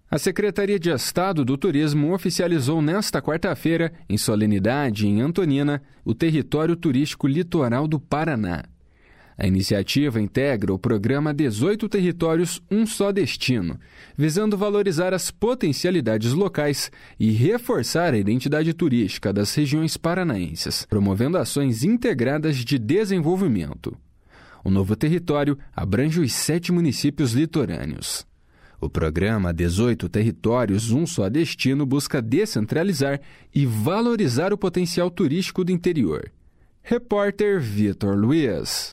A Secretaria de Estado do Turismo oficializou nesta quarta-feira, em solenidade em Antonina, o território turístico litoral do Paraná. A iniciativa integra o programa 18 Territórios, um só destino, visando valorizar as potencialidades locais e reforçar a identidade turística das regiões paranaenses, promovendo ações integradas de desenvolvimento. O novo território abrange os 7 municípios litorâneos. O programa 18 Territórios, um só destino busca descentralizar e valorizar o potencial turístico do interior. Repórter Vitor Luiz.